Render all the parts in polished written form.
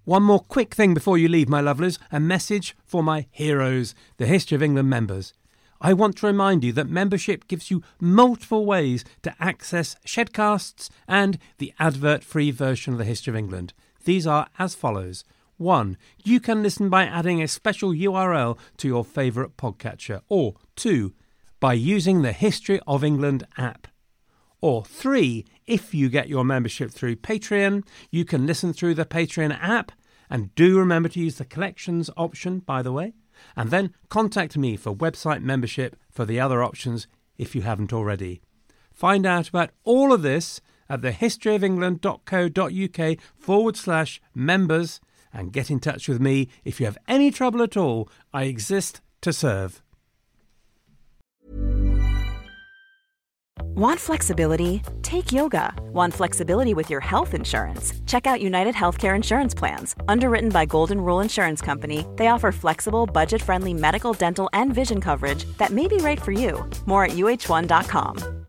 One more quick thing before you leave, my lovelies, a message for my heroes, the History of England members. I want to remind you that membership gives you multiple ways to access Shedcasts and the advert-free version of the History of England. These are as follows. 1. You can listen by adding a special URL to your favourite podcatcher. Or 2. By using the History of England app. Or 3. If you get your membership through Patreon, you can listen through the Patreon app. And do remember to use the collections option, by the way. And then contact me for website membership for the other options if you haven't already. Find out about all of this at thehistoryofengland.co.uk/members and get in touch with me if you have any trouble at all. I exist to serve. Want flexibility? Take yoga. Want flexibility with your health insurance? Check out United Healthcare Insurance Plans. Underwritten by Golden Rule Insurance Company, they offer flexible, budget-friendly medical, dental, and vision coverage that may be right for you. More at uh1.com.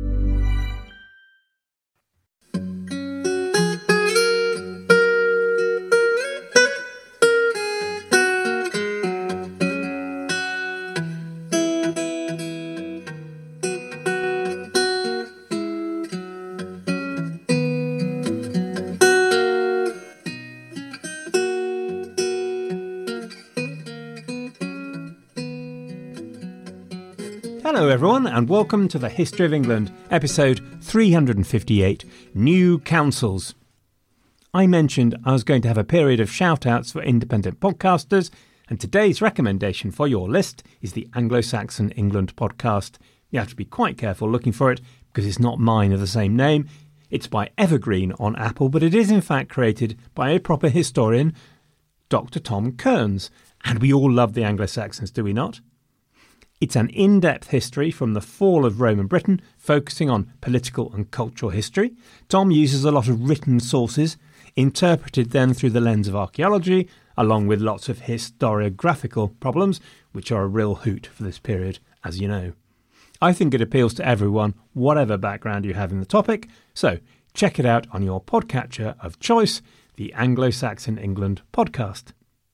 Hello everyone and welcome to the History of England, episode 358, New Councils. I mentioned I was going to have a period of shout-outs for independent podcasters, and today's recommendation for your list is the Anglo-Saxon England podcast. You have to be quite careful looking for it because it's not mine of the same name. It's by Evergreen on Apple, but it is in fact created by a proper historian, Dr. Tom Kearns, and we all love the Anglo-Saxons, do we not? It's an in-depth history from the fall of Roman Britain, focusing on political and cultural history. Tom uses a lot of written sources, interpreted then through the lens of archaeology, along with lots of historiographical problems, which are a real hoot for this period, as you know. I think it appeals to everyone, whatever background you have in the topic, so check it out on your podcatcher of choice, the Anglo-Saxon England podcast.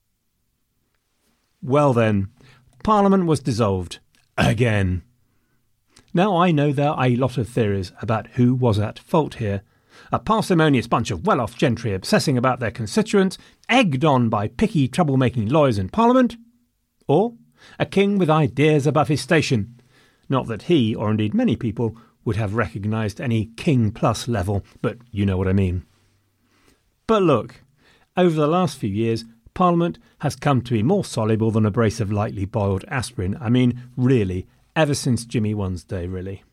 Well then, Parliament was dissolved. Again. Now I know there are a lot of theories about who was at fault here. A parsimonious bunch of well-off gentry obsessing about their constituents, egged on by picky troublemaking lawyers in Parliament. Or a king with ideas above his station. Not that he, or indeed many people, would have recognised any King Plus level, but you know what I mean. But look, over the last few years, Parliament has come to be more soluble than a brace of lightly boiled aspirin. I mean, really, ever since Jimmy One's day, really.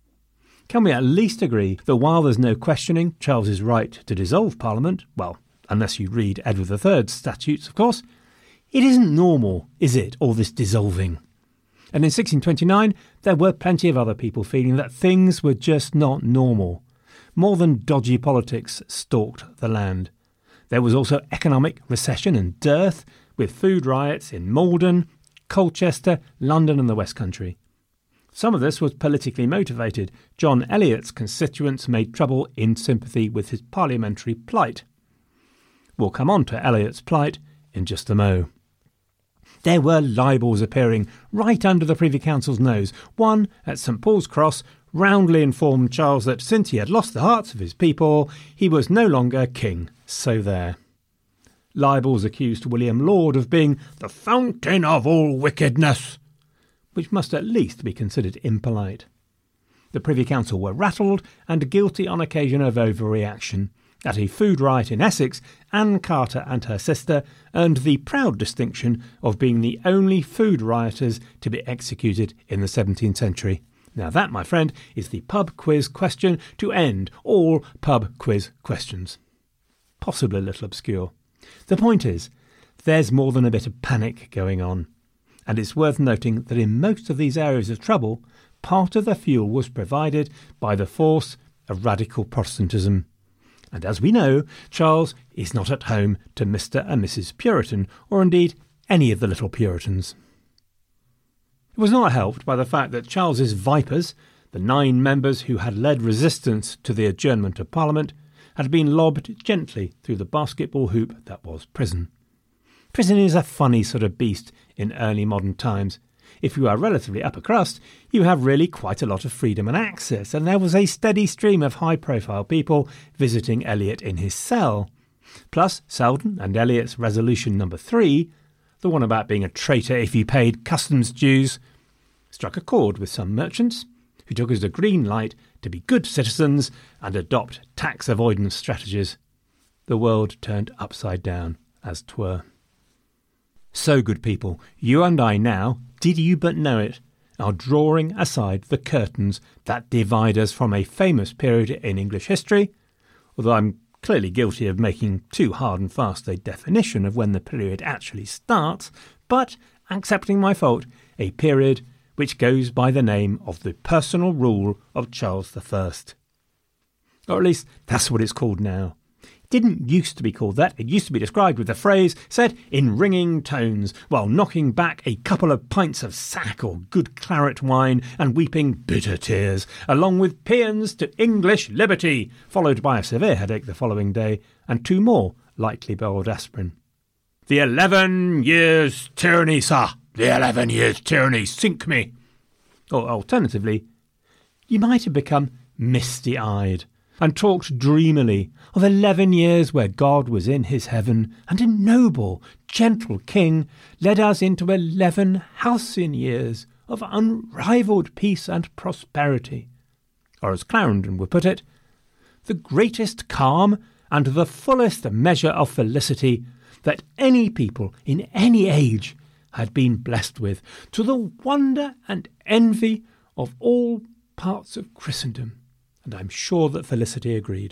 Can we at least agree that while there's no questioning Charles's right to dissolve Parliament, well, unless you read Edward III's statutes, of course, it isn't normal, is it, all this dissolving? And in 1629, there were plenty of other people feeling that things were just not normal. More than dodgy politics stalked the land. There was also economic recession and dearth, with food riots in Malden, Colchester, London and the West Country. Some of this was politically motivated. John Eliot's constituents made trouble in sympathy with his parliamentary plight. We'll come on to Eliot's plight in just a mo. There were libels appearing right under the Privy Council's nose. One, at St Paul's Cross, roundly informed Charles that since he had lost the hearts of his people, he was no longer king. So there. Libels accused William Laud of being the fountain of all wickedness, which must at least be considered impolite. The Privy Council were rattled and guilty on occasion of overreaction. At a food riot in Essex, Anne Carter and her sister earned the proud distinction of being the only food rioters to be executed in the 17th century. Now that, my friend, is the pub quiz question to end all pub quiz questions. Possibly a little obscure. The point is, there's more than a bit of panic going on. And it's worth noting that in most of these areas of trouble, part of the fuel was provided by the force of radical Protestantism. And as we know, Charles is not at home to Mr. and Mrs. Puritan, or indeed any of the little Puritans. It was not helped by the fact that Charles's Vipers, the 9 members who had led resistance to the adjournment of Parliament, had been lobbed gently through the basketball hoop that was prison. Prison is a funny sort of beast in early modern times. If you are relatively upper crust, you have really quite a lot of freedom and access, and there was a steady stream of high-profile people visiting Eliot in his cell. Plus, Selden and Eliot's resolution number 3, the one about being a traitor if you paid customs dues, struck a chord with some merchants who took as a green light to be good citizens and adopt tax avoidance strategies. The world turned upside down, as 'twere. So, good people, you and I now, did you but know it, are drawing aside the curtains that divide us from a famous period in English history, although I'm clearly guilty of making too hard and fast a definition of when the period actually starts, but, accepting my fault, a period which goes by the name of the personal rule of Charles I. Or at least that's what it's called now. It didn't used to be called that. It used to be described with the phrase said in ringing tones while knocking back a couple of pints of sack or good claret wine and weeping bitter tears, along with paeans to English liberty, followed by a severe headache the following day and 2 more lightly boiled aspirin. The 11 years' tyranny, sir! The 11 years' tyranny, sink me! Or alternatively, you might have become misty-eyed and talked dreamily of 11 years where God was in his heaven and a noble, gentle king led us into 11 halcyon years of unrivalled peace and prosperity. Or as Clarendon would put it, the greatest calm and the fullest measure of felicity that any people in any age had been blessed with, to the wonder and envy of all parts of Christendom. And I'm sure that Felicity agreed.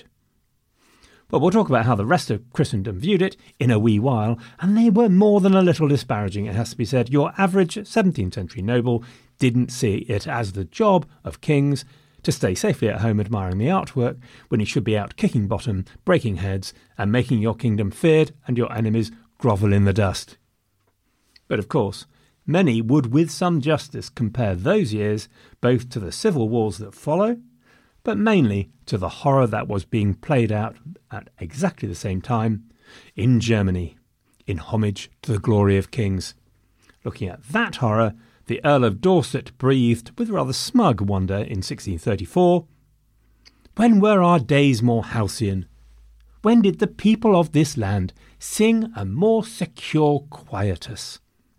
Well, we'll talk about how the rest of Christendom viewed it in a wee while, and they were more than a little disparaging, it has to be said. Your average 17th century noble didn't see it as the job of kings to stay safely at home admiring the artwork when he should be out kicking bottom, breaking heads, and making your kingdom feared and your enemies grovel in the dust. But of course, many would with some justice compare those years both to the civil wars that follow, but mainly to the horror that was being played out at exactly the same time in Germany, in homage to the glory of kings. Looking at that horror, the Earl of Dorset breathed with rather smug wonder in 1634, "When were our days more halcyon? When did the people of this land sing a more secure quietus?"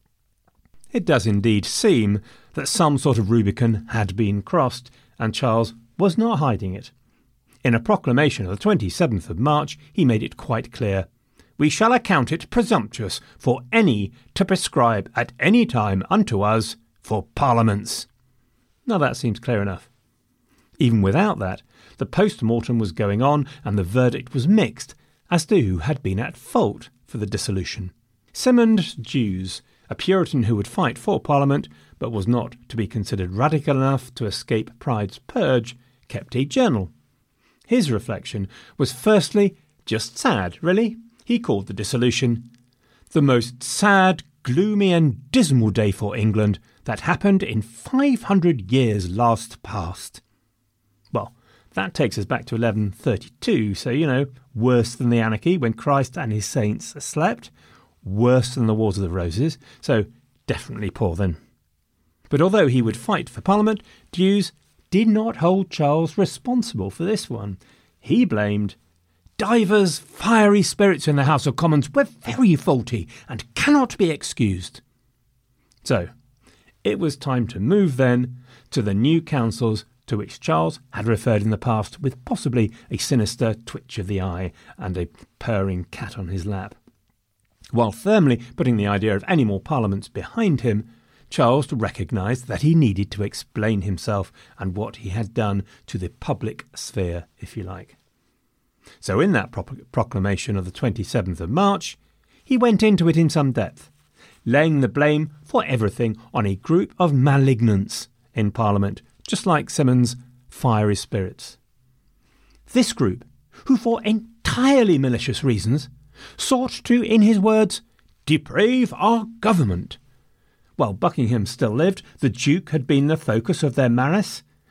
It does indeed seem that some sort of Rubicon had been crossed, and Charles was not hiding it. In a proclamation of the 27th of March, he made it quite clear, "We shall account it presumptuous for any to prescribe at any time unto us for parliaments." Now that seems clear enough. Even without that, the post-mortem was going on and the verdict was mixed as to who had been at fault for the dissolution. Simond Jews, a Puritan who would fight for Parliament but was not to be considered radical enough to escape Pride's purge, kept a journal. His reflection was firstly just sad, really. He called the dissolution the most sad, gloomy and dismal day for England that happened in 500 years last past. Well, that takes us back to 1132, so, worse than the anarchy when Christ and his saints slept, worse than the Wars of the Roses, so definitely poor then. But although he would fight for Parliament, Jews did not hold Charles responsible for this one. He blamed, "Divers fiery spirits in the House of Commons were very faulty and cannot be excused." So, it was time to move then to the new councils to which Charles had referred in the past with possibly a sinister twitch of the eye and a purring cat on his lap. While firmly putting the idea of any more parliaments behind him, Charles recognised that he needed to explain himself and what he had done to the public sphere, if you like. So in that proclamation of the 27th of March, he went into it in some depth, laying the blame for everything on a group of malignants in Parliament, just like Simon's fiery spirits. This group, who for entirely malicious reasons sought to, in his words, deprave our government. While Buckingham still lived, the Duke had been the focus of their malice,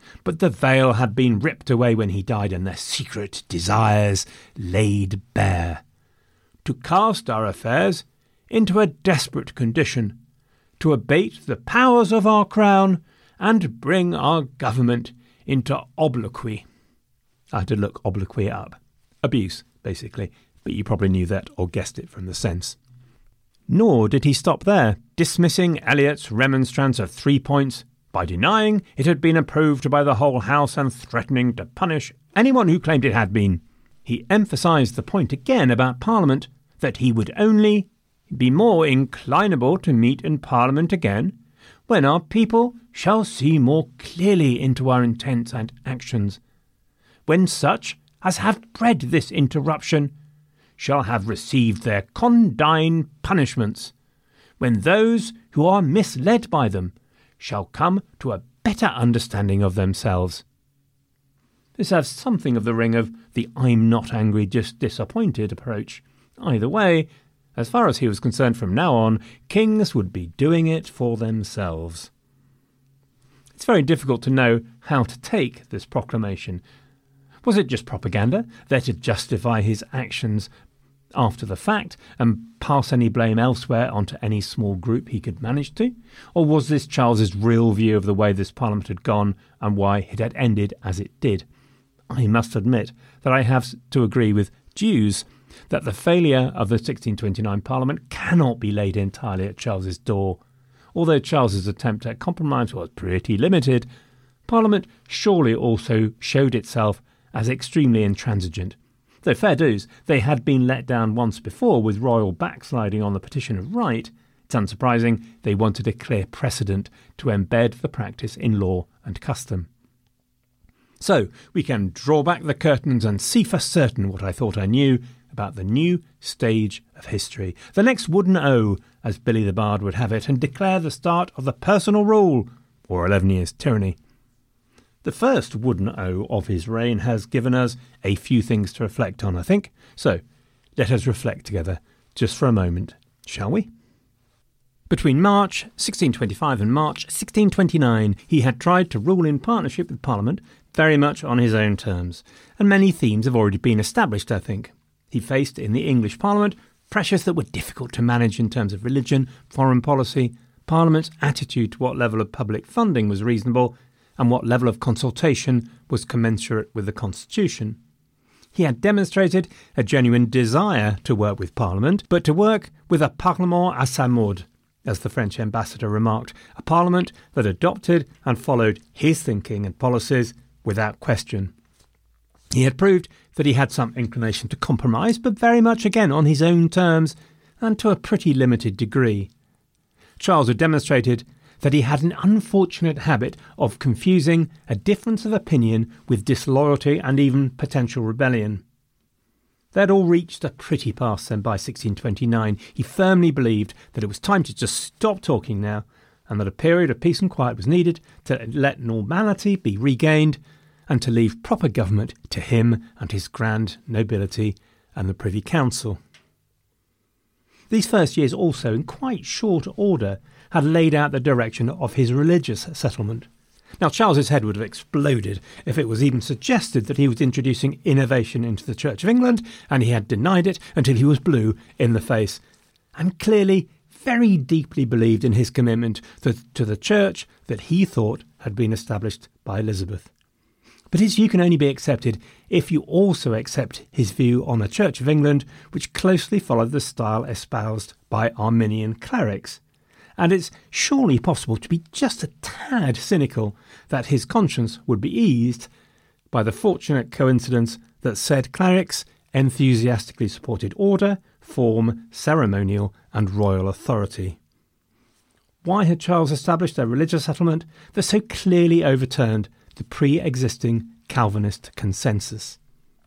but the veil had been ripped away when he died and their secret desires laid bare. To cast our affairs into a desperate condition, to abate the powers of our crown and bring our government into obloquy. I had to look obloquy up. Abuse, basically, but you probably knew that or guessed it from the sense. Nor did he stop there, dismissing Eliot's remonstrance of 3 points by denying it had been approved by the whole House and threatening to punish anyone who claimed it had been. He emphasised the point again about Parliament, that he would only be more inclinable to meet in Parliament again when our people shall see more clearly into our intents and actions, when such as have bred this interruption shall have received their condign punishments, when those who are misled by them shall come to a better understanding of themselves. This has something of the ring of the I'm not angry, just disappointed approach. Either way, as far as he was concerned from now on, kings would be doing it for themselves. It's very difficult to know how to take this proclamation. Was it just propaganda, there to justify his actions after the fact and pass any blame elsewhere onto any small group he could manage to? Or was this Charles's real view of the way this Parliament had gone and why it had ended as it did? I must admit that I have to agree with Jews that the failure of the 1629 Parliament cannot be laid entirely at Charles's door. Although Charles's attempt at compromise was pretty limited, Parliament surely also showed itself as extremely intransigent. Though fair dues, they had been let down once before with royal backsliding on the Petition of Right. It's unsurprising they wanted a clear precedent to embed the practice in law and custom. So we can draw back the curtains and see for certain what I thought I knew about the new stage of history, the next wooden O, as Billy the Bard would have it, and declare the start of the personal rule, or 11 years' tyranny. The first wooden O of his reign has given us a few things to reflect on, I think. So let us reflect together just for a moment, shall we? Between March 1625 and March 1629, he had tried to rule in partnership with Parliament very much on his own terms, and many themes have already been established, I think. He faced in the English Parliament pressures that were difficult to manage in terms of religion, foreign policy, Parliament's attitude to what level of public funding was reasonable, and what level of consultation was commensurate with the Constitution. He had demonstrated a genuine desire to work with Parliament, but to work with a Parlement à sa mode, as the French ambassador remarked, a Parliament that adopted and followed his thinking and policies without question. He had proved that he had some inclination to compromise, but very much again on his own terms and to a pretty limited degree. Charles had demonstrated that he had an unfortunate habit of confusing a difference of opinion with disloyalty and even potential rebellion. They had all reached a pretty pass then by 1629. He firmly believed that it was time to just stop talking now, and that a period of peace and quiet was needed to let normality be regained and to leave proper government to him and his grand nobility and the Privy Council. These first years also, in quite short order, had laid out the direction of his religious settlement. Now, Charles's head would have exploded if it was even suggested that he was introducing innovation into the Church of England, and he had denied it until he was blue in the face, and clearly very deeply believed in his commitment to the Church that he thought had been established by Elizabeth. But his view can only be accepted if you also accept his view on the Church of England, which closely followed the style espoused by Arminian clerics. And it's surely possible to be just a tad cynical that his conscience would be eased by the fortunate coincidence that said clerics enthusiastically supported order, form, ceremonial and royal authority. Why had Charles established a religious settlement that so clearly overturned the pre-existing Calvinist consensus?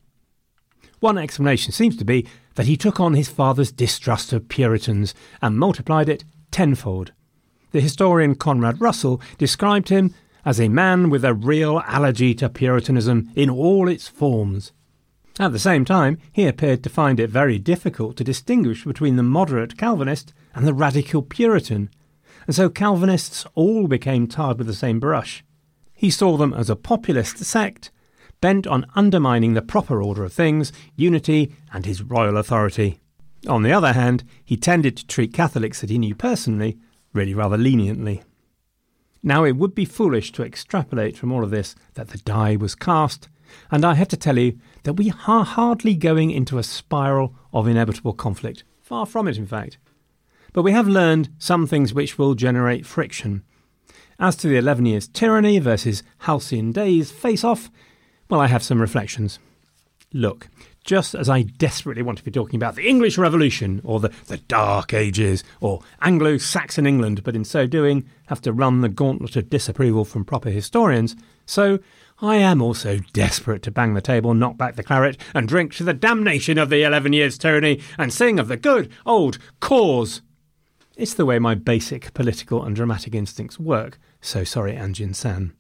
One explanation seems to be that he took on his father's distrust of Puritans and multiplied it tenfold. The historian Conrad Russell described him as a man with a real allergy to Puritanism in all its forms. At the same time, he appeared to find it very difficult to distinguish between the moderate Calvinist and the radical Puritan, and so Calvinists all became tarred with the same brush. He saw them as a populist sect, bent on undermining the proper order of things, unity and his royal authority. On the other hand, he tended to treat Catholics that he knew personally really rather leniently. Now, it would be foolish to extrapolate from all of this that the die was cast, and I have to tell you that we are hardly going into a spiral of inevitable conflict. Far from it, in fact. But we have learned some things which will generate friction. As to the 11 years tyranny versus halcyon days face-off, well, I have some reflections. Look, just as I desperately want to be talking about the English Revolution or the Dark Ages or Anglo-Saxon England, but in so doing have to run the gauntlet of disapproval from proper historians, so I am also desperate to bang the table, knock back the claret and drink to the damnation of the 11 years tyranny and sing of the good old cause. It's the way my basic political and dramatic instincts work, so sorry Anjin San.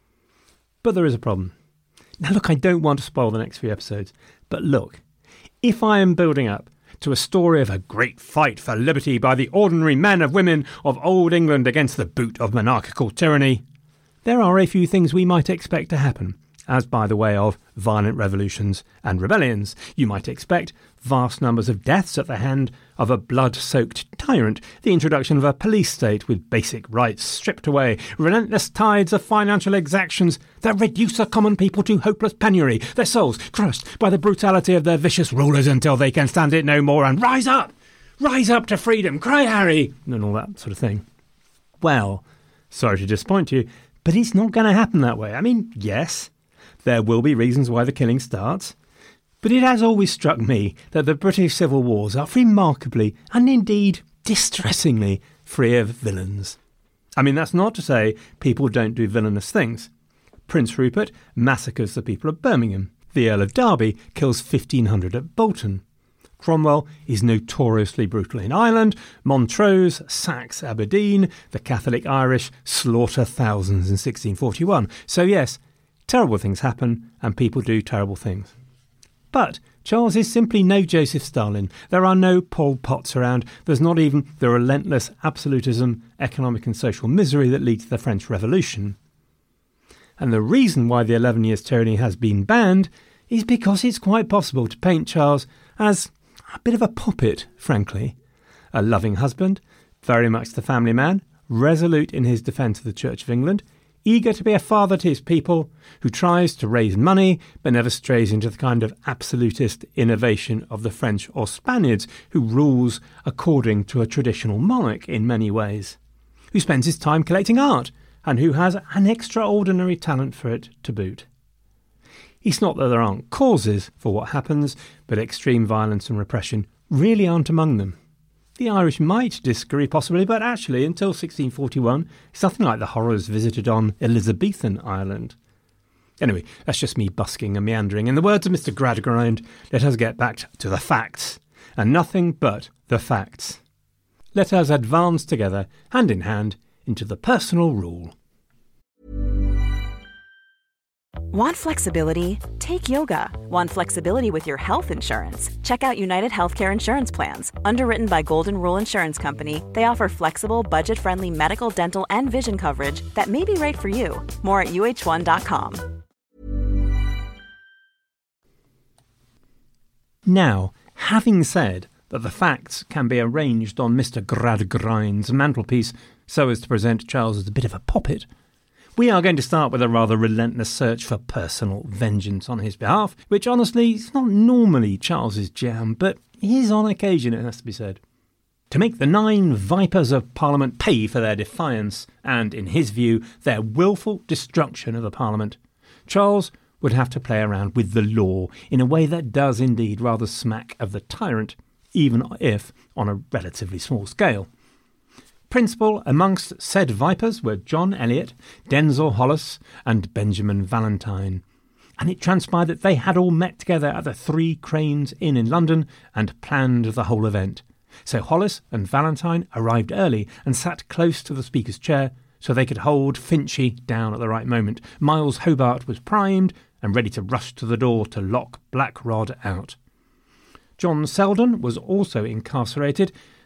But there is a problem. Now look, I don't want to spoil the next few episodes, but look, if I am building up to a story of a great fight for liberty by the ordinary men and women of old England against the boot of monarchical tyranny, there are a few things we might expect to happen, as by the way of violent revolutions and rebellions. You might expect vast numbers of deaths at the hand of a blood-soaked tyrant, the introduction of a police state with basic rights stripped away, relentless tides of financial exactions that reduce the common people to hopeless penury, their souls crushed by the brutality of their vicious rulers until they can stand it no more and rise up to freedom, cry Harry, and all that sort of thing. Well, sorry to disappoint you, but it's not going to happen that way. I mean, yes, there will be reasons why the killing starts, but it has always struck me that the British civil wars are remarkably, and indeed distressingly, free of villains. I mean, that's not to say people don't do villainous things. Prince Rupert massacres the people of Birmingham. The Earl of Derby kills 1,500 at Bolton. Cromwell is notoriously brutal in Ireland. Montrose sacks Aberdeen. The Catholic Irish slaughter thousands in 1641. So yes, terrible things happen and people do terrible things. But Charles is simply no Joseph Stalin. There are no Pol Pots around. There's not even the relentless absolutism, economic and social misery that led to the French Revolution. And the reason why the 11 years tyranny has been banned is because it's quite possible to paint Charles as a bit of a puppet, frankly. A loving husband, very much the family man, resolute in his defence of the Church of England, eager to be a father to his people, who tries to raise money but never strays into the kind of absolutist innovation of the French or Spaniards, who rules according to a traditional monarch in many ways, who spends his time collecting art and who has an extraordinary talent for it to boot. It's not that there aren't causes for what happens, but extreme violence and repression really aren't among them. The Irish might disagree possibly, but actually until 1641 it's nothing like the horrors visited on Elizabethan Ireland. Anyway, that's just me busking and meandering. In the words of Mr. Gradgrind, let us get back to the facts, and nothing but the facts. Let us advance together, hand in hand, into the personal rule. Want flexibility? Take yoga. Want flexibility with your health insurance? Check out United Healthcare Insurance Plans. Underwritten by Golden Rule Insurance Company, they offer flexible, budget-friendly medical, dental, and vision coverage that may be right for you. More at uh1.com. Now, having said that the facts can be arranged on Mr. Gradgrind's mantelpiece so as to present Charles as a bit of a puppet, we are going to start with a rather relentless search for personal vengeance on his behalf, which honestly is not normally Charles's jam, but is on occasion, it has to be said. To make the 9 vipers of Parliament pay for their defiance and, in his view, their willful destruction of the Parliament, Charles would have to play around with the law in a way that does indeed rather smack of the tyrant, even if on a relatively small scale. Principal amongst said vipers were John Eliot, Denzil Hollis and Benjamin Valentine, and it transpired that they had all met together at the Three Cranes Inn in London and planned the whole event. So Hollis and Valentine arrived early and sat close to the Speaker's chair so they could hold Finchy down at the right moment. Miles Hobart was primed and ready to rush to the door to lock Black Rod out. John Selden was also incarcerated,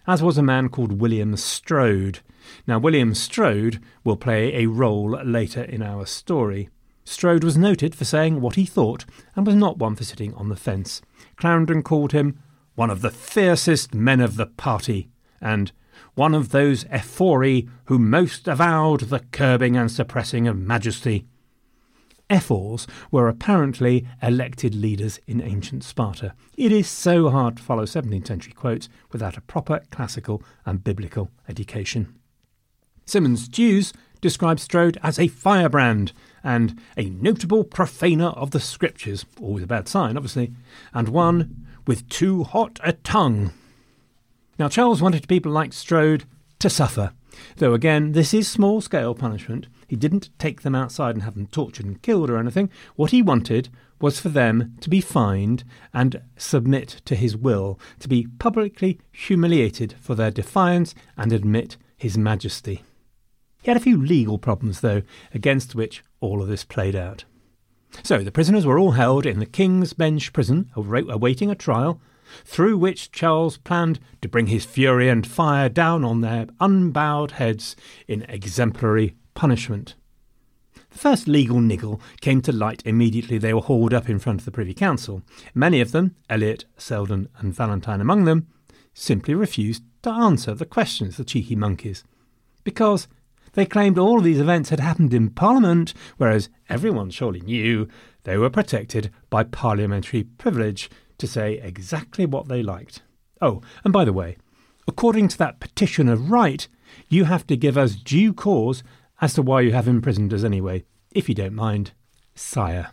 as was a man called William Strode. Now, William Strode will play a role later in our story. Strode was noted for saying what he thought and was not one for sitting on the fence. Clarendon called him one of the fiercest men of the party and one of those ephori who most avowed the curbing and suppressing of majesty. Ephors were apparently elected leaders in ancient Sparta. It is so hard to follow 17th century quotes without a proper classical and biblical education. Symonds D'Ewes describes Strode as a firebrand and a notable profaner of the scriptures, always a bad sign, obviously, and one with too hot a tongue. Now, Charles wanted people like Strode to suffer, though again, this is small-scale punishment. He didn't take them outside and have them tortured and killed or anything. What he wanted was for them to be fined and submit to his will, to be publicly humiliated for their defiance and admit his majesty. He had a few legal problems, though, against which all of this played out. So the prisoners were all held in the King's Bench prison, awaiting a trial, through which Charles planned to bring his fury and fire down on their unbowed heads in exemplary punishment. The first legal niggle came to light immediately they were hauled up in front of the Privy Council. Many of them, Eliot, Selden and Valentine among them, simply refused to answer the questions, the cheeky monkeys, because they claimed all of these events had happened in Parliament, whereas everyone surely knew they were protected by parliamentary privilege to say exactly what they liked. Oh, and by the way, according to that petition of right, you have to give us due cause as to why you have imprisoned us anyway, if you don't mind, sire.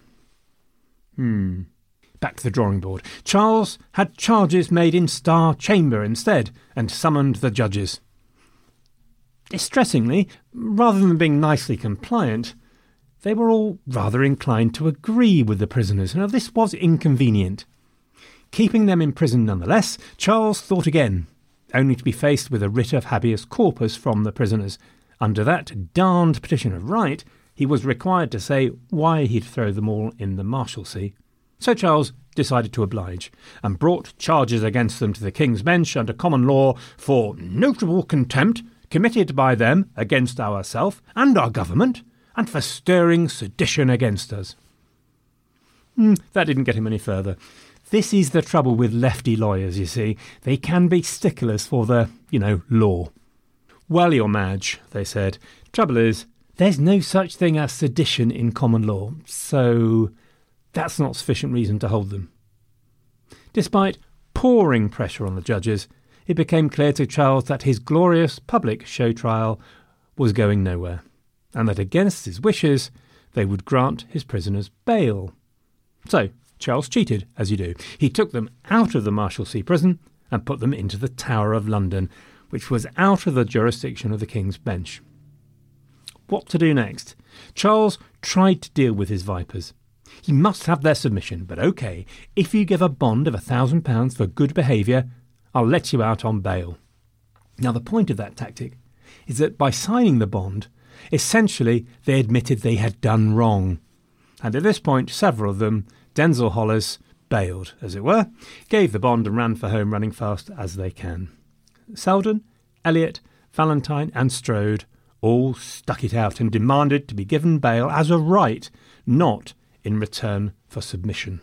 Back to the drawing board. Charles had charges made in Star Chamber instead, and summoned the judges. Distressingly, rather than being nicely compliant, they were all rather inclined to agree with the prisoners. Now, this was inconvenient. Keeping them in prison nonetheless, Charles thought again, only to be faced with a writ of habeas corpus from the prisoners. Under that darned petition of right, he was required to say why he'd throw them all in the Marshalsea. So Charles decided to oblige, and brought charges against them to the King's Bench under common law for notable contempt committed by them against ourself and our government, and for stirring sedition against us. That didn't get him any further. This is the trouble with lefty lawyers, you see. They can be sticklers for the, law. Well, your Madge, they said, trouble is, there's no such thing as sedition in common law, so that's not sufficient reason to hold them. Despite pouring pressure on the judges, it became clear to Charles that his glorious public show trial was going nowhere, and that against his wishes they would grant his prisoners bail. So Charles cheated, as you do. He took them out of the Marshalsea prison and put them into the Tower of London, which was out of the jurisdiction of the King's Bench. What to do next? Charles tried to deal with his vipers. He must have their submission, but OK, if you give a bond of £1,000 for good behaviour, I'll let you out on bail. Now, the point of that tactic is that by signing the bond, essentially they admitted they had done wrong. And at this point, several of them, Denzil Hollis, bailed, as it were, gave the bond and ran for home running fast as they can. Selden, Eliot, Valentine and Strode all stuck it out and demanded to be given bail as a right, not in return for submission.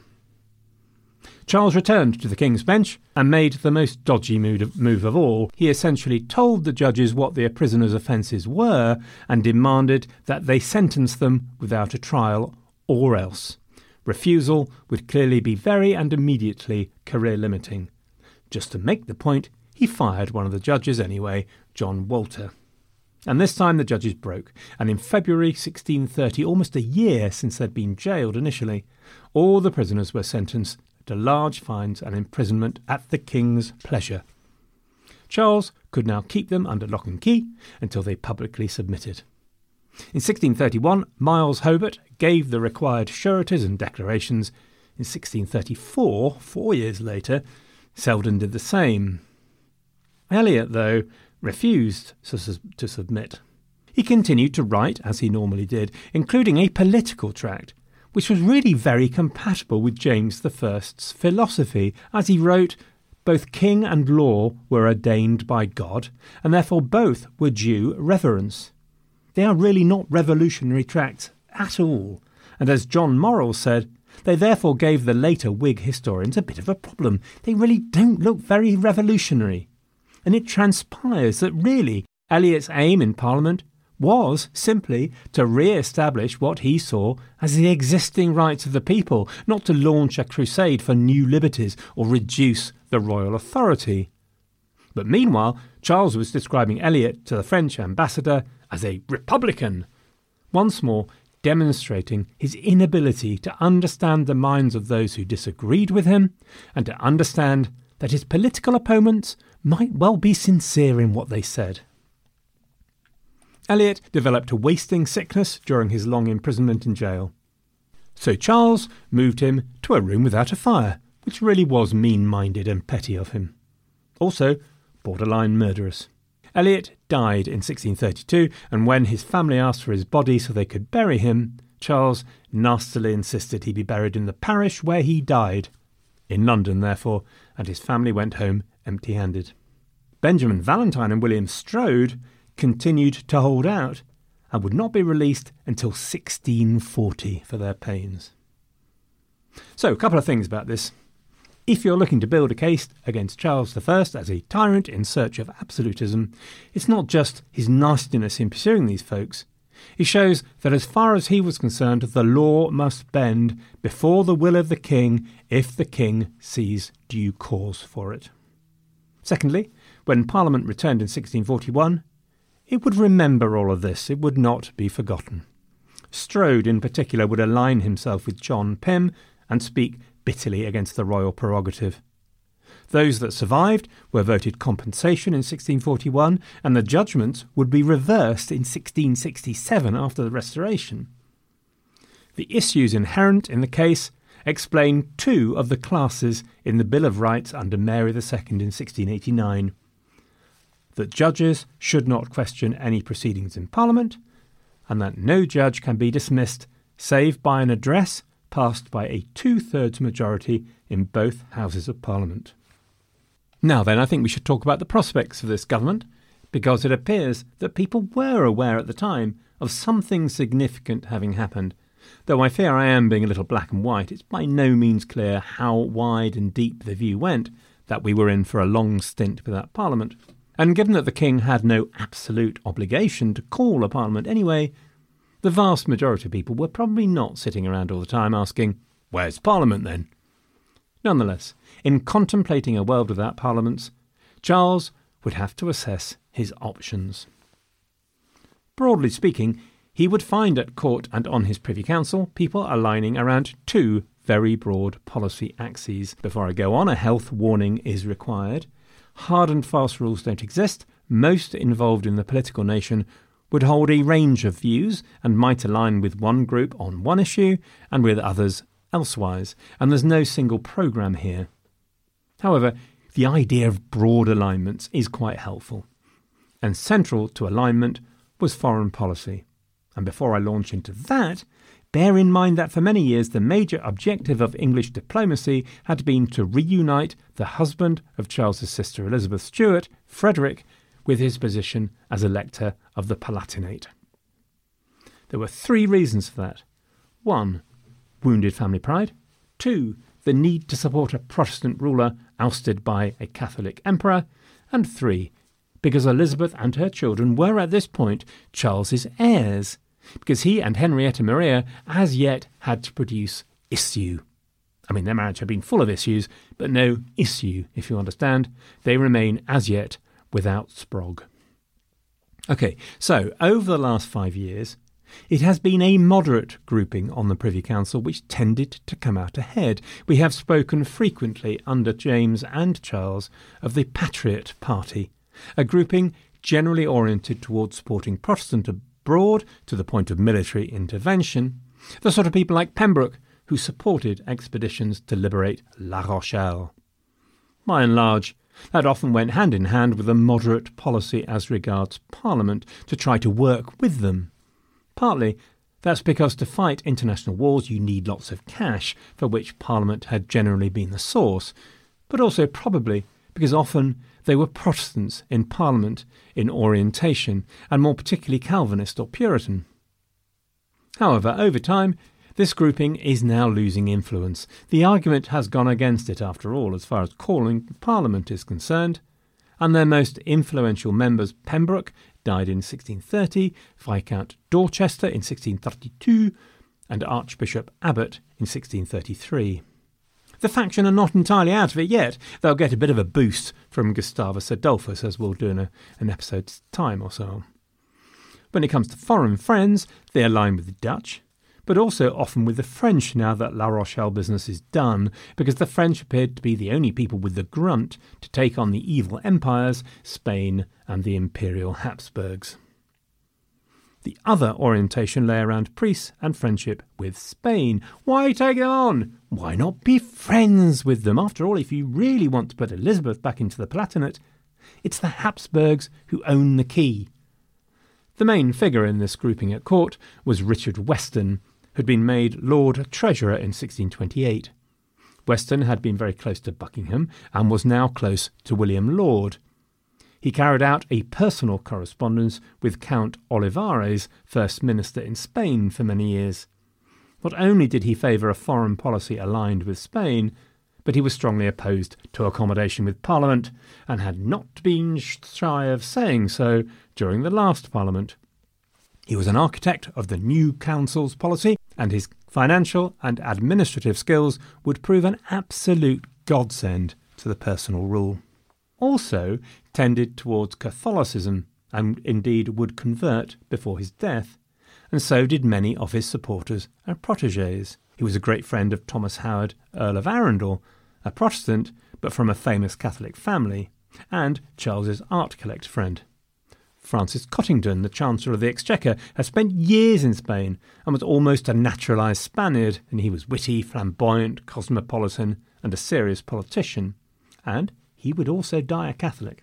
Charles returned to the King's Bench and made the most dodgy move of all. He essentially told the judges what their prisoners' offences were and demanded that they sentence them without a trial or else. Refusal would clearly be very and immediately career-limiting. Just to make the point, he fired one of the judges anyway, John Walter. And this time the judges broke, and in February 1630, almost a year since they'd been jailed initially, all the prisoners were sentenced to large fines and imprisonment at the King's pleasure. Charles could now keep them under lock and key until they publicly submitted. In 1631, Miles Hobart gave the required sureties and declarations. In 1634, 4 years later, Selden did the same. Eliot, though, refused to submit. He continued to write, as he normally did, including a political tract, which was really very compatible with James I's philosophy, as he wrote, Both king and law were ordained by God, and therefore both were due reverence. They are really not revolutionary tracts at all, and as John Morrell said, they therefore gave the later Whig historians a bit of a problem. They really don't look very revolutionary. And it transpires that really Eliot's aim in Parliament was simply to re-establish what he saw as the existing rights of the people, not to launch a crusade for new liberties or reduce the royal authority. But meanwhile, Charles was describing Eliot to the French ambassador as a Republican, once more demonstrating his inability to understand the minds of those who disagreed with him and to understand that his political opponents might well be sincere in what they said. Eliot developed a wasting sickness during his long imprisonment in jail. So Charles moved him to a room without a fire, which really was mean-minded and petty of him. Also, borderline murderous. Eliot died in 1632, and when his family asked for his body so they could bury him, Charles nastily insisted he be buried in the parish where he died, in London therefore, and his family went home empty-handed. Benjamin Valentine and William Strode continued to hold out and would not be released until 1640 for their pains. So, a couple of things about this. If you're looking to build a case against Charles I as a tyrant in search of absolutism, it's not just his nastiness in pursuing these folks. It shows that as far as he was concerned, the law must bend before the will of the king if the king sees due cause for it. Secondly, when Parliament returned in 1641, it would remember all of this. It would not be forgotten. Strode, in particular, would align himself with John Pym and speak bitterly against the royal prerogative. Those that survived were voted compensation in 1641, and the judgments would be reversed in 1667 after the Restoration. The issues inherent in the case explain two of the classes in the Bill of Rights under Mary II in 1689. That judges should not question any proceedings in Parliament, and that no judge can be dismissed save by an address passed by a 2/3 majority in both Houses of Parliament. Now then, I think we should talk about the prospects of this government, because it appears that people were aware at the time of something significant having happened. Though I fear I am being a little black and white, it's by no means clear how wide and deep the view went that we were in for a long stint without Parliament. And given that the king had no absolute obligation to call a Parliament anyway, the vast majority of people were probably not sitting around all the time asking, "Where's Parliament then?" Nonetheless, in contemplating a world without parliaments, Charles would have to assess his options. Broadly speaking, he would find at court and on his Privy Council people aligning around two very broad policy axes. Before I go on, a health warning is required. Hard and fast rules don't exist. Most involved in the political nation would hold a range of views and might align with one group on one issue and with others elsewise, and there's no single programme here. However, the idea of broad alignments is quite helpful, and central to alignment was foreign policy. And before I launch into that, bear in mind that for many years the major objective of English diplomacy had been to reunite the husband of Charles's sister Elizabeth Stuart, Frederick, with his position as Elector of the Palatinate. There were three reasons for that. 1. Wounded family pride. 2. The need to support a Protestant ruler ousted by a Catholic emperor. And 3. Because Elizabeth and her children were at this point Charles's heirs, because he and Henrietta Maria as yet had to produce issue. I mean, their marriage had been full of issues, but no issue, if you understand. They remain as yet without Sprog. OK, so over the last 5 years, it has been a moderate grouping on the Privy Council which tended to come out ahead. We have spoken frequently under James and Charles of the Patriot Party, a grouping generally oriented towards supporting Protestant abroad to the point of military intervention, the sort of people like Pembroke who supported expeditions to liberate La Rochelle. By and large, that often went hand in hand with a moderate policy as regards Parliament to try to work with them. Partly, that's because to fight international wars you need lots of cash, for which Parliament had generally been the source, but also probably because often they were Protestants in Parliament in orientation, and more particularly Calvinist or Puritan. However, over time, this grouping is now losing influence. The argument has gone against it after all, as far as calling Parliament is concerned, and their most influential members, Pembroke, died in 1630, Viscount Dorchester in 1632, and Archbishop Abbott in 1633. The faction are not entirely out of it yet. They'll get a bit of a boost from Gustavus Adolphus, as we'll do in an episode's time or so. When it comes to foreign friends, they align with the Dutch, but also often with the French now that La Rochelle business is done, because the French appeared to be the only people with the grunt to take on the evil empires, Spain and the Imperial Habsburgs. The other orientation lay around peace and friendship with Spain. Why take them on? Why not be friends with them? After all, if you really want to put Elizabeth back into the Palatinate, it's the Habsburgs who own the key. The main figure in this grouping at court was Richard Weston, who had been made Lord Treasurer in 1628. Weston had been very close to Buckingham and was now close to William Laud. He carried out a personal correspondence with Count Olivares, First Minister in Spain for many years. Not only did he favour a foreign policy aligned with Spain, but he was strongly opposed to accommodation with Parliament and had not been shy of saying so during the last Parliament. He was an architect of the new council's policy, and his financial and administrative skills would prove an absolute godsend to the personal rule. Also tended towards Catholicism, and indeed would convert before his death, and so did many of his supporters and protégés. He was a great friend of Thomas Howard, Earl of Arundel, a Protestant but from a famous Catholic family, and Charles's art collector friend. Francis Cottington, the Chancellor of the Exchequer, had spent years in Spain and was almost a naturalised Spaniard, and he was witty, flamboyant, cosmopolitan, and a serious politician. And he would also die a Catholic.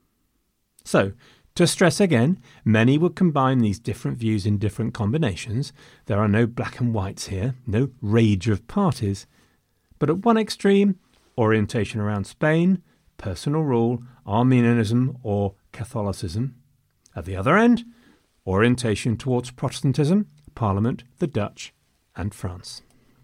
So, to stress again, many would combine these different views in different combinations. There are no black and whites here, no rage of parties. But at one extreme, orientation around Spain, personal rule, Arminianism or Catholicism. At the other end, orientation towards Protestantism, Parliament, the Dutch, and France.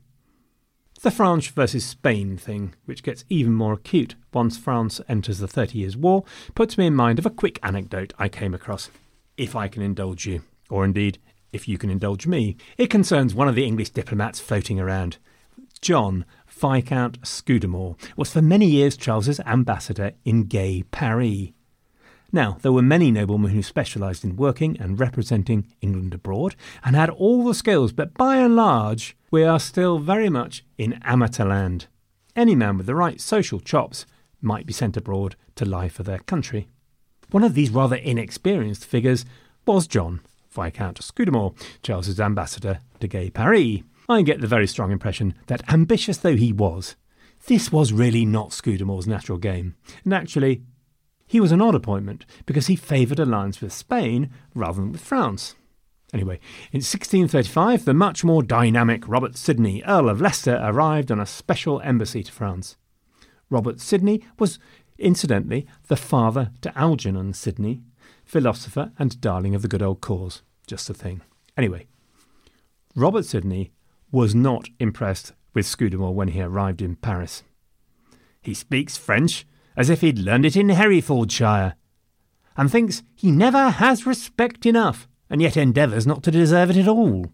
The France versus Spain thing, which gets even more acute once France enters the 30 Years' War, puts me in mind of a quick anecdote I came across, if I can indulge you, or indeed, if you can indulge me. It concerns one of the English diplomats floating around. John, Viscount Scudamore, was for many years Charles's ambassador in gay Paris. Now, there were many noblemen who specialised in working and representing England abroad and had all the skills, but by and large, we are still very much in amateur land. Any man with the right social chops might be sent abroad to lie for their country. One of these rather inexperienced figures was John, Viscount Scudamore, Charles's ambassador to gay Paris. I get the very strong impression that, ambitious though he was, this was really not Scudamore's natural game, and actually he was an odd appointment because he favoured alliance with Spain rather than with France. Anyway, in 1635, the much more dynamic Robert Sidney, Earl of Leicester, arrived on a special embassy to France. Robert Sidney was, incidentally, the father to Algernon Sidney, philosopher and darling of the good old cause. Just a thing. Anyway, Robert Sidney was not impressed with Scudamore when he arrived in Paris. He speaks French as if he'd learned it in Herefordshire, and thinks he never has respect enough, and yet endeavours not to deserve it at all.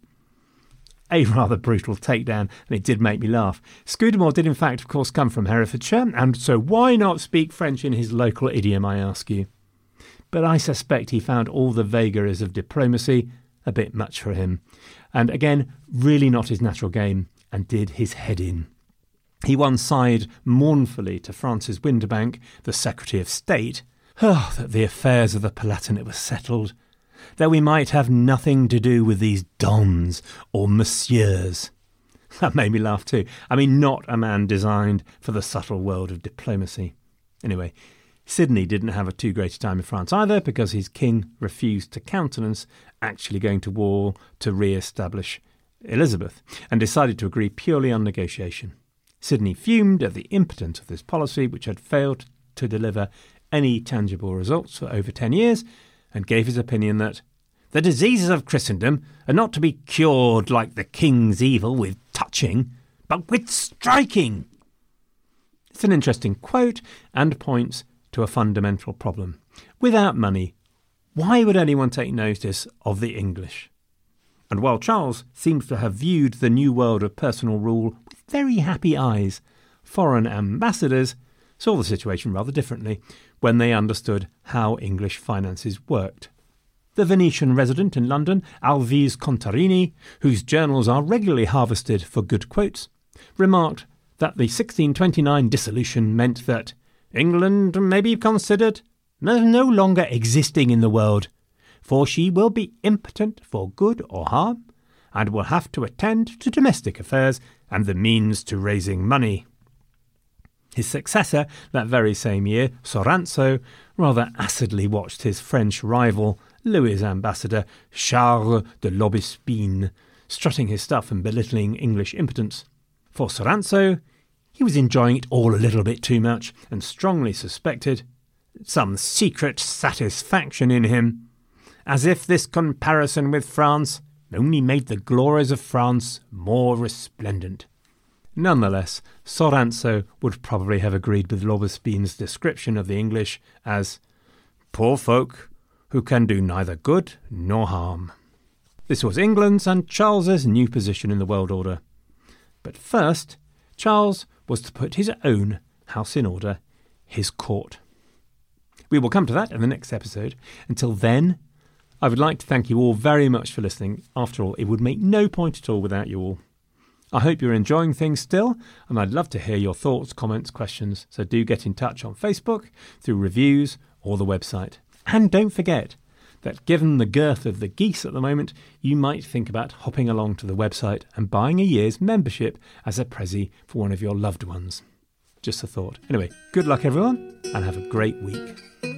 A rather brutal takedown, and it did make me laugh. Scudamore did in fact, of course, come from Herefordshire, and so why not speak French in his local idiom, I ask you? But I suspect he found all the vagaries of diplomacy a bit much for him, and again, really not his natural game, and did his head in. He once sighed mournfully to Francis Winterbank, the Secretary of State, that the affairs of the Palatinate were settled, that we might have nothing to do with these dons or messieurs. That made me laugh too. I mean, not a man designed for the subtle world of diplomacy. Anyway, Sidney didn't have a too great a time in France either, because his king refused to countenance actually going to war to re-establish Elizabeth, and decided to agree purely on negotiation. Sidney fumed at the impotence of this policy, which had failed to deliver any tangible results for over 10 years, and gave his opinion that the diseases of Christendom are not to be cured like the king's evil with touching, but with striking. It's an interesting quote and points to a fundamental problem. Without money, why would anyone take notice of the English? And while Charles seems to have viewed the new world of personal rule with very happy eyes, foreign ambassadors saw the situation rather differently when they understood how English finances worked. The Venetian resident in London, Alvise Contarini, whose journals are regularly harvested for good quotes, remarked that the 1629 dissolution meant that England may be considered as no longer existing in the world, for she will be impotent for good or harm, and will have to attend to domestic affairs and the means to raising money. His successor that very same year, Soranzo, rather acidly watched his French rival, Louis' ambassador, Charles de l'Aubespine, strutting his stuff and belittling English impotence. For Soranzo, he was enjoying it all a little bit too much, and strongly suspected some secret satisfaction in him, as if this comparison with France only made the glories of France more resplendent. Nonetheless, Soranzo would probably have agreed with l'Aubespine's description of the English as poor folk who can do neither good nor harm. This was England's and Charles's new position in the world order. But first, Charles was to put his own house in order, his court. We will come to that in the next episode. Until then, I would like to thank you all very much for listening. After all, it would make no point at all without you all. I hope you're enjoying things still, and I'd love to hear your thoughts, comments, questions, so do get in touch on Facebook, through reviews, or the website. And don't forget that given the girth of the geese at the moment, you might think about hopping along to the website and buying a year's membership as a prezi for one of your loved ones. Just a thought. Anyway, good luck everyone, and have a great week.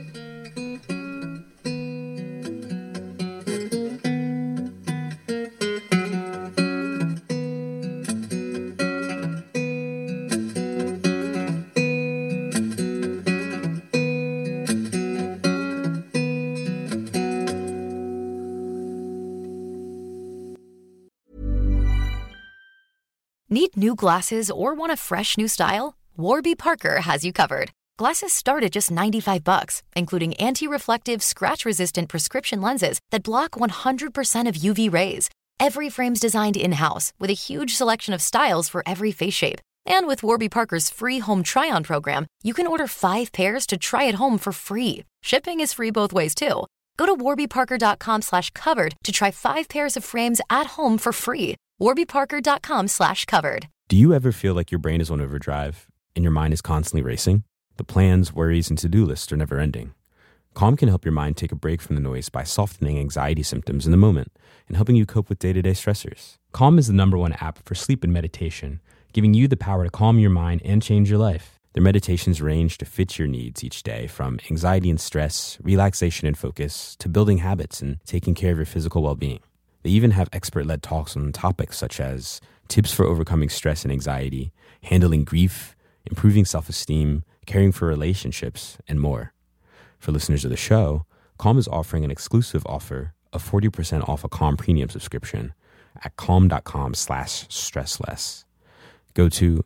Need new glasses or want a fresh new style? Warby Parker has you covered. Glasses start at just $95, including anti-reflective, scratch-resistant prescription lenses that block 100% of UV rays. Every frame's designed in-house with a huge selection of styles for every face shape. And with Warby Parker's free home try-on program, you can order 5 pairs to try at home for free. Shipping is free both ways, too. Go to warbyparker.com/covered to try 5 pairs of frames at home for free. warbyparker.com/covered. Do you ever feel like your brain is on overdrive and your mind is constantly racing? The plans, worries, and to-do lists are never ending. Calm can help your mind take a break from the noise by softening anxiety symptoms in the moment and helping you cope with day-to-day stressors. Calm is the #1 app for sleep and meditation, giving you the power to calm your mind and change your life. Their meditations range to fit your needs each day, from anxiety and stress, relaxation and focus, to building habits and taking care of your physical well-being. They even have expert-led talks on topics such as tips for overcoming stress and anxiety, handling grief, improving self-esteem, caring for relationships, and more. For listeners of the show, Calm is offering an exclusive offer of 40% off a Calm Premium subscription at calm.com/stressless. Go to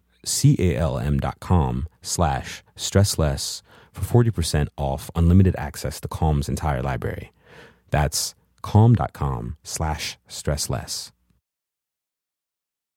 calm.com/stressless for 40% off unlimited access to Calm's entire library. That's calm.com/stressless.